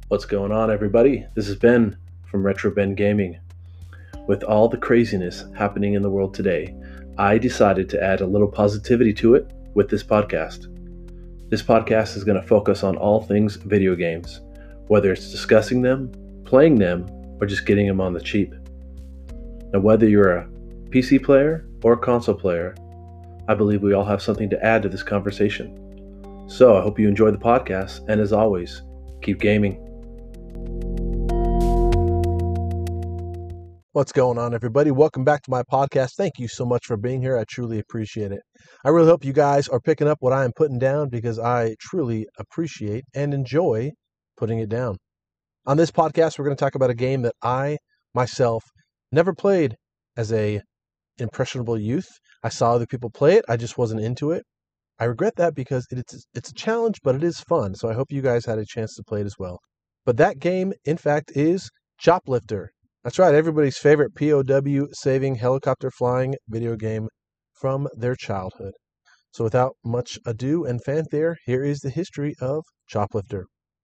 What's going on, everybody? This is Ben from Retro Ben Gaming. With all the craziness happening in the world today, I decided to add a little positivity to it with this podcast. This podcast is going to focus on all things video games, whether it's discussing them, playing them, or just getting them on the cheap. Now, whether you're a PC player or a console player, I believe we all have something to add to this conversation. So I hope you enjoy the podcast, and as always, keep gaming. What's going on, everybody? Welcome back to my podcast. Thank you so much for being here. I truly appreciate it. I really hope you guys are picking up what I am putting down because I truly appreciate and enjoy putting it down. On this podcast, we're going to talk about a game that I, myself, never played as a impressionable youth. I saw other people play it. I just wasn't into it. I regret that because it's a challenge, but it is fun. So I hope you guys had a chance to play it as well. But that game, in fact, is Choplifter. That's right, everybody's favorite POW saving helicopter flying video game from their childhood. So without much ado and fanfare, here is the history of Choplifter.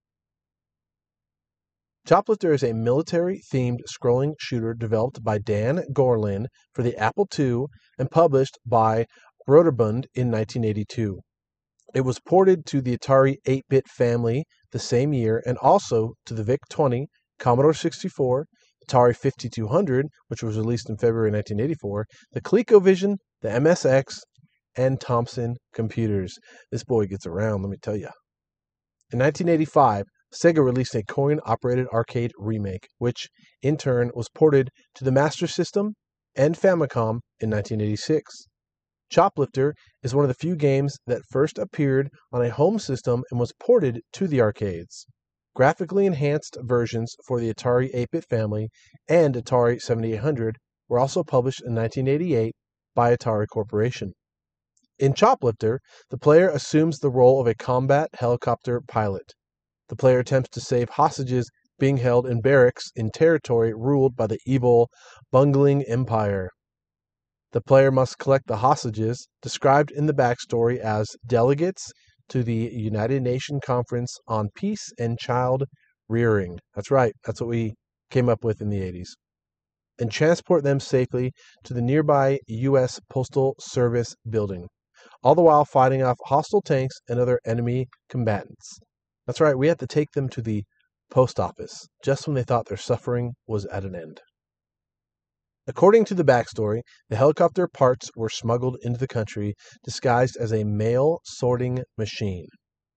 Choplifter is a military-themed scrolling shooter developed by Dan Gorlin for the Apple II and published by Broderbund in 1982. It was ported to the Atari 8-bit family the same year and also to the VIC-20, Commodore 64, Atari 5200, which was released in February 1984, the ColecoVision, the MSX, and Thomson computers. This boy gets around, let me tell you. In 1985, Sega released a coin-operated arcade remake, which, in turn, was ported to the Master System and Famicom in 1986. Choplifter is one of the few games that first appeared on a home system and was ported to the arcades. Graphically enhanced versions for the Atari 8-bit family and Atari 7800 were also published in 1988 by Atari Corporation. In Choplifter, the player assumes the role of a combat helicopter pilot. The player attempts to save hostages being held in barracks in territory ruled by the evil Bungling Empire. The player must collect the hostages, described in the backstory as delegates to the United Nations Conference on Peace and Child Rearing. That's right, that's what we came up with in the 80s. And transport them safely to the nearby U.S. Postal Service building, all the while fighting off hostile tanks and other enemy combatants. That's right, we had to take them to the post office, just when they thought their suffering was at an end. According to the backstory, the helicopter parts were smuggled into the country disguised as a mail sorting machine.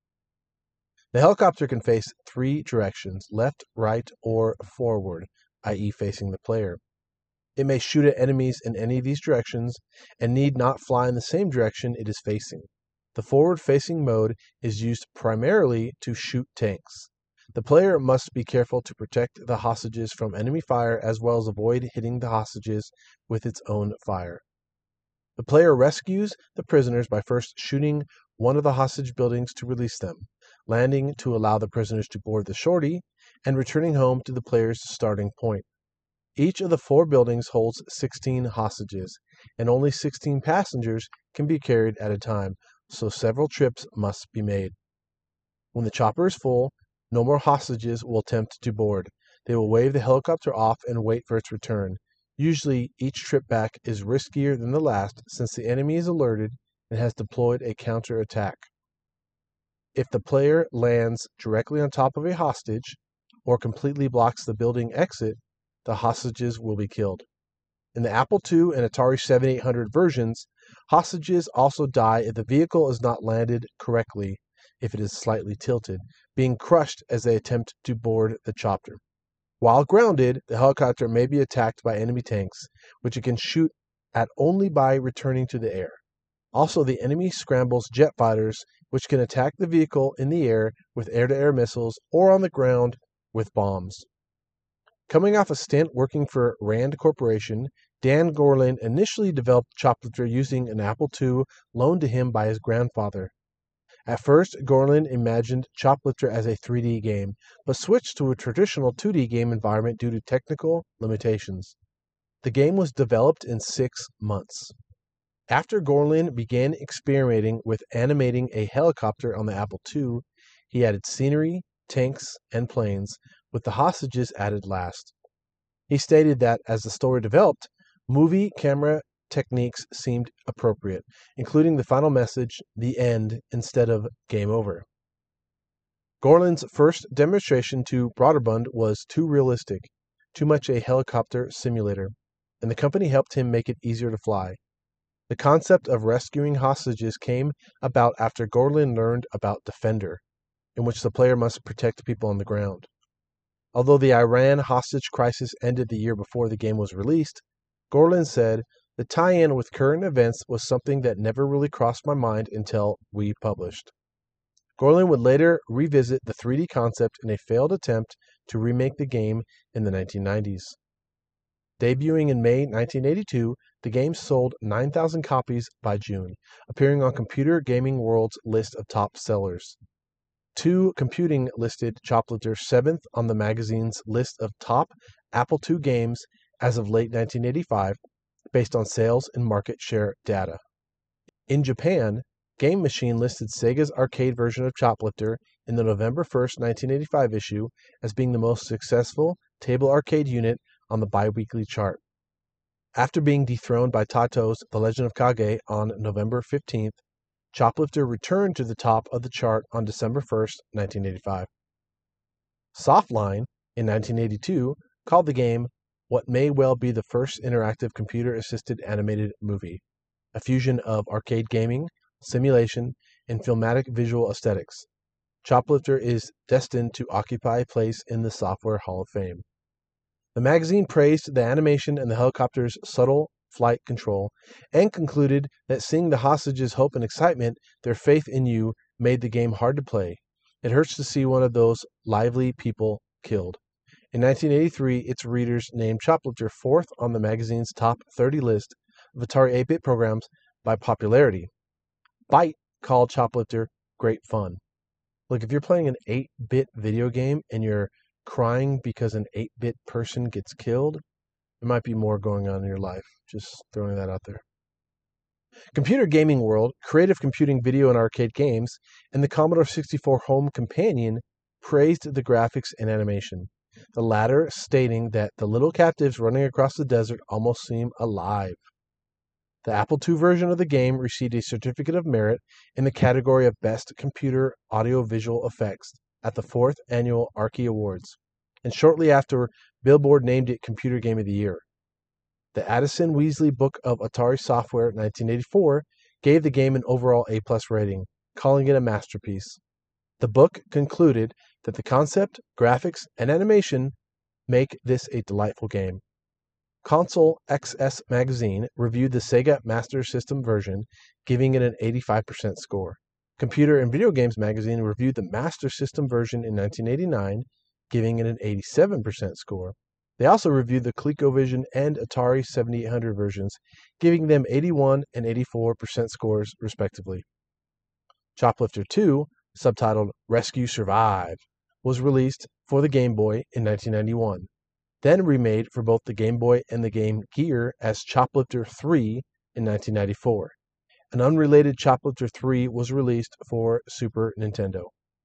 The helicopter can face three directions, left, right, or forward, i.e. facing the player. It may shoot at enemies in any of these directions and need not fly in the same direction it is facing. The forward-facing mode is used primarily to shoot tanks. The player must be careful to protect the hostages from enemy fire as well as avoid hitting the hostages with its own fire. The player rescues the prisoners by first shooting one of the hostage buildings to release them, landing to allow the prisoners to board the shorty, and returning home to the player's starting point. Each of the four buildings holds 16 hostages, and only 16 passengers can be carried at a time, so several trips must be made. When the chopper is full, no more hostages will attempt to board. They will wave the helicopter off and wait for its return. Usually, each trip back is riskier than the last since the enemy is alerted and has deployed a counter-attack. If the player lands directly on top of a hostage or completely blocks the building exit, the hostages will be killed. In the Apple II and Atari 7800 versions, hostages also die if the vehicle is not landed correctly, if it is slightly tilted, being crushed as they attempt to board the chopper. While grounded, the helicopter may be attacked by enemy tanks, which it can shoot at only by returning to the air. Also, the enemy scrambles jet fighters, which can attack the vehicle in the air with air-to-air missiles or on the ground with bombs. Coming off a stint working for Rand Corporation, Dan Gorlin initially developed Choplifter using an Apple II loaned to him by his grandfather. At first, Gorlin imagined Choplifter as a 3D game, but switched to a traditional 2D game environment due to technical limitations. The game was developed in 6 months. After Gorlin began experimenting with animating a helicopter on the Apple II, he added scenery, tanks, and planes, with the hostages added last. He stated that as the story developed, movie camera techniques seemed appropriate, including the final message, the end, instead of game over. Gorlin's first demonstration to Broderbund was too realistic, too much a helicopter simulator, and the company helped him make it easier to fly. The concept of rescuing hostages came about after Gorlin learned about Defender, in which the player must protect people on the ground. Although the Iran hostage crisis ended the year before the game was released, Gorlin said, the tie-in with current events was something that never really crossed my mind until we published. Gorlin would later revisit the 3D concept in a failed attempt to remake the game in the 1990s. Debuting in May 1982, the game sold 9,000 copies by June, appearing on Computer Gaming World's list of top sellers. 2 Computing listed Choplifter 7th on the magazine's list of top Apple II games as of late 1985, based on sales and market share data. In Japan, Game Machine listed Sega's arcade version of Choplifter in the November 1st, 1985 issue as being the most successful table arcade unit on the bi-weekly chart. After being dethroned by Taito's The Legend of Kage on November 15th, Choplifter returned to the top of the chart on December 1st, 1985. Softline, in 1982, called the game what may well be the first interactive computer-assisted animated movie, a fusion of arcade gaming, simulation, and filmatic visual aesthetics. Choplifter is destined to occupy a place in the Software Hall of Fame. The magazine praised the animation and the helicopter's subtle flight control, and concluded that seeing the hostages' hope and excitement, their faith in you, made the game hard to play. It hurts to see one of those lively people killed. In 1983, its readers named Choplifter 4th on the magazine's top 30 list of Atari 8-bit programs by popularity. Byte called Choplifter great fun. Look, if you're playing an 8-bit video game and you're crying because an 8-bit person gets killed, there might be more going on in your life. Just throwing that out there. Computer Gaming World, Creative Computing Video and Arcade Games, and the Commodore 64 Home Companion praised the graphics and animation, the latter stating that the little captives running across the desert almost seem alive. The Apple II version of the game received a Certificate of Merit in the category of Best Computer Audio-Visual Effects at the 4th Annual Archie Awards, and shortly after, Billboard named it Computer Game of the Year. The Addison Weasley Book of Atari Software 1984 gave the game an overall A+ rating, calling it a masterpiece. The book concluded that the concept, graphics, and animation make this a delightful game. Console XS Magazine reviewed the Sega Master System version, giving it an 85% score. Computer and Video Games Magazine reviewed the Master System version in 1989, giving it an 87% score. They also reviewed the ColecoVision and Atari 7800 versions, giving them 81 and 84% scores, respectively. Choplifter 2, subtitled Rescue Survive, was released for the Game Boy in 1991, then remade for both the Game Boy and the Game Gear as Choplifter 3 in 1994. An unrelated Choplifter 3 was released for Super Nintendo.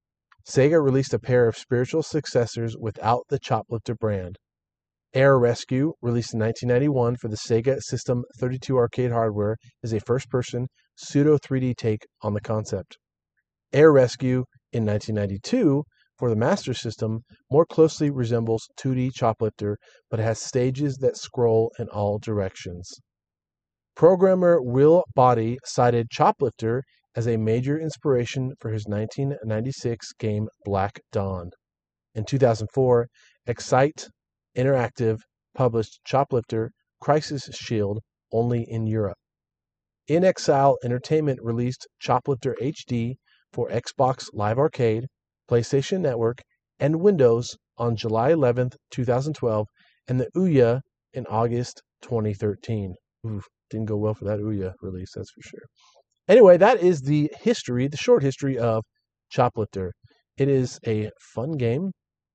Sega released a pair of spiritual successors without the Choplifter brand. Air Rescue, released in 1991 for the Sega System 32 arcade hardware, is a first-person pseudo-3D take on the concept. Air Rescue, in 1992, for the Master System, more closely resembles 2D Choplifter, but has stages that scroll in all directions. Programmer Will Body cited Choplifter as a major inspiration for his 1996 game Black Dawn. In 2004, Excite Interactive published Choplifter Crisis Shield only in Europe. In Exile Entertainment released Choplifter HD for Xbox Live Arcade, PlayStation Network, and Windows on July 11, 2012, and the Ouya in August 2013. Didn't go well for that Ouya release, that's for sure. Anyway, that is the short history of Choplifter. It is a fun game.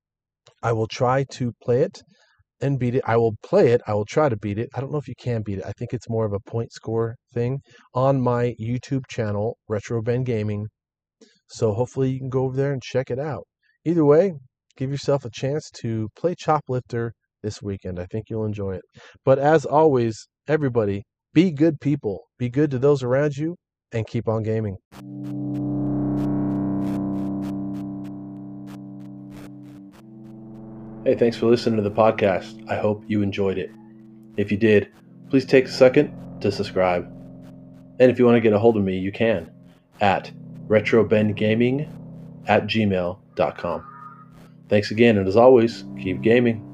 I will try to play it and beat it. I will play it. I will try to beat it. I don't know if you can beat it. I think it's more of a point score thing on my YouTube channel, Retro Ben Gaming. So hopefully you can go over there and check it out. Either way, give yourself a chance to play Choplifter this weekend. I think you'll enjoy it. But as always, everybody, be good people. Be good to those around you and keep on gaming. Hey, thanks for listening to the podcast. I hope you enjoyed it. If you did, please take a second to subscribe. And if you want to get a hold of me, you can at retrobendgaming@gmail.com. Thanks again, and as always, keep gaming.